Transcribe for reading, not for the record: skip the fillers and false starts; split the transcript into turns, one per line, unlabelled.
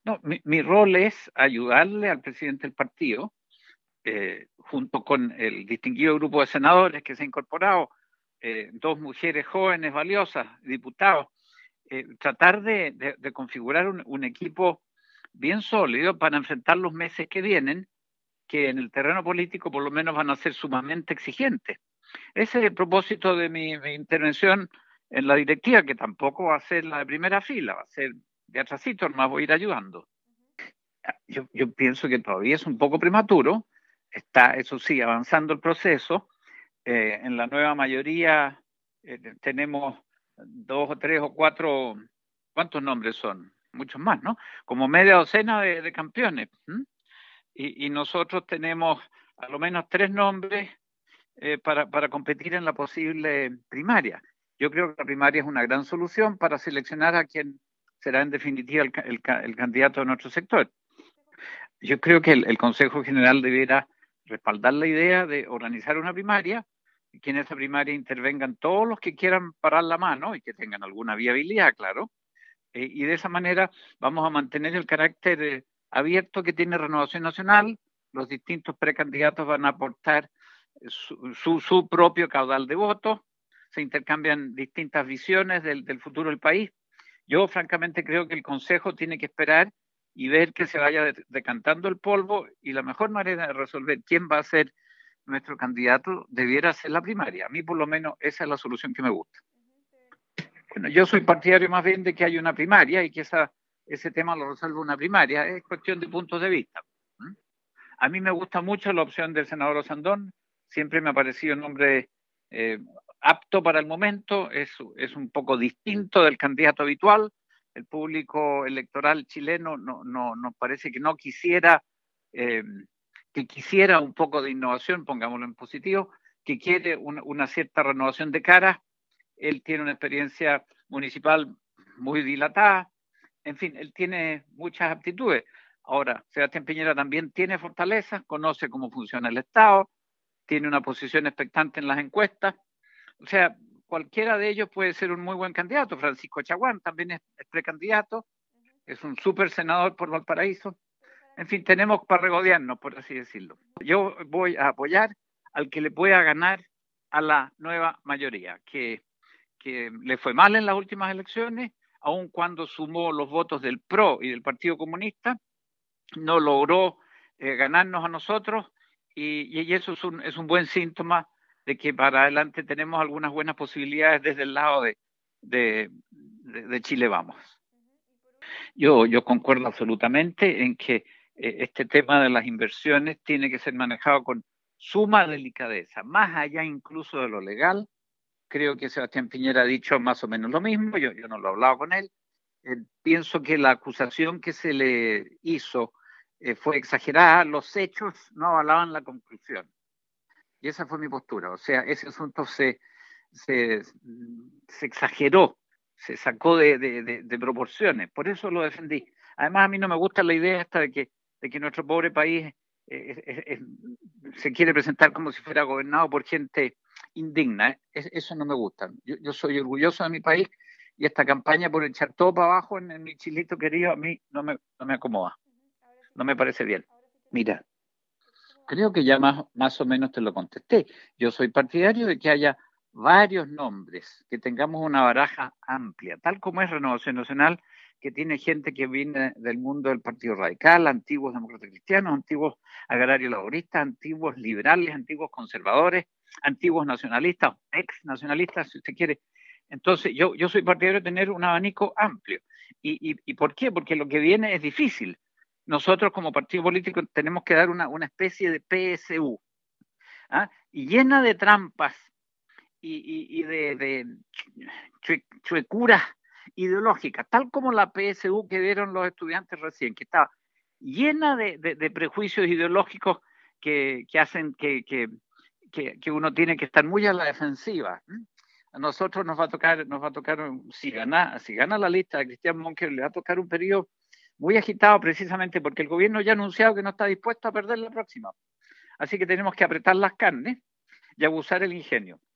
No, mi rol es ayudarle al presidente del partido, junto con el distinguido grupo de senadores que se ha incorporado, dos mujeres jóvenes valiosas, diputados, tratar de configurar un equipo bien sólido para enfrentar los meses que vienen, que en el terreno político por lo menos van a ser sumamente exigentes. Ese es el propósito de mi intervención en la directiva, que tampoco va a ser la de primera fila, va a ser de atrasito, más voy a ir ayudando. Yo pienso que todavía es un poco prematuro, está, eso sí, avanzando el proceso. En la nueva mayoría tenemos dos o tres o cuatro, ¿cuántos nombres son? Muchos más, ¿no? Como media docena de campeones. Y nosotros tenemos a lo menos tres nombres para competir en la posible primaria. Yo creo que la primaria es una gran solución para seleccionar a quien será en definitiva el candidato de nuestro sector. Yo creo que el Consejo General debiera respaldar la idea de organizar una primaria y que en esa primaria intervengan todos los que quieran parar la mano y que tengan alguna viabilidad, claro. Y de esa manera vamos a mantener el carácter abierto que tiene Renovación Nacional. Los distintos precandidatos van a aportar su propio caudal de votos, se intercambian distintas visiones del futuro del país. Yo francamente creo que el Consejo tiene que esperar y ver que se vaya decantando el polvo, y la mejor manera de resolver quién va a ser nuestro candidato debiera ser la primaria. A mí por lo menos esa es la solución que me gusta. Bueno, yo soy partidario más bien de que haya una primaria y que ese tema lo resuelva una primaria. Es cuestión de puntos de vista. A mí me gusta mucho la opción del senador Osandón. Siempre me ha parecido un hombre eh, apto para el momento. Es un poco distinto del candidato habitual. El público electoral chileno nos parece que no quisiera, eh, que quisiera un poco de innovación, pongámoslo en positivo, que quiere una cierta renovación de cara. Él tiene una experiencia municipal muy dilatada, en fin, él tiene muchas aptitudes. Ahora, Sebastián Piñera también tiene fortalezas, conoce cómo funciona el Estado, tiene una posición expectante en las encuestas, o sea, cualquiera de ellos puede ser un muy buen candidato. Francisco Chaguán también es precandidato, es un súper senador por Valparaíso. En fin, tenemos para regodearnos, por así decirlo. Yo voy a apoyar al que le pueda ganar a la nueva mayoría, que le fue mal en las últimas elecciones, aun cuando sumó los votos del PRO y del Partido Comunista, no logró ganarnos a nosotros, y eso es un buen síntoma de que para adelante tenemos algunas buenas posibilidades desde el lado de Chile Vamos. Yo concuerdo absolutamente en que este tema de las inversiones tiene que ser manejado con suma delicadeza, más allá incluso de lo legal. Creo que Sebastián Piñera ha dicho más o menos lo mismo, yo no lo he hablado con él. Pienso que la acusación que se le hizo fue exagerada, los hechos no avalaban la conclusión. Y esa fue mi postura. O sea, ese asunto se, se exageró, se sacó de proporciones. Por eso lo defendí. Además, a mí no me gusta la idea esta de que nuestro pobre país se quiere presentar como si fuera gobernado por gente indigna. Eso no me gusta. Yo soy orgulloso de mi país, y esta campaña por echar todo para abajo en mi chilito querido a mí no me acomoda, no me parece bien. Mira, creo que ya más o menos te lo contesté. Yo soy partidario de que haya varios nombres, que tengamos una baraja amplia, tal como es Renovación Nacional, que tiene gente que viene del mundo del Partido Radical, antiguos demócratas cristianos, antiguos agrarios laboristas, antiguos liberales, antiguos conservadores, antiguos nacionalistas, ex nacionalistas, si usted quiere. Entonces, yo soy partidario de tener un abanico amplio. ¿Y por qué? Porque lo que viene es difícil. Nosotros como partido político tenemos que dar una especie de PSU, ¿ah? Y llena de trampas y de chuecuras ideológicas, tal como la PSU que dieron los estudiantes recién, que estaba llena de prejuicios ideológicos que hacen que uno tiene que estar muy a la defensiva. A nosotros nos va a tocar si gana la lista de Cristian Monker, le va a tocar un periodo muy agitado, precisamente porque el gobierno ya ha anunciado que no está dispuesto a perder la próxima. Así que tenemos que apretar las carnes y abusar el ingenio.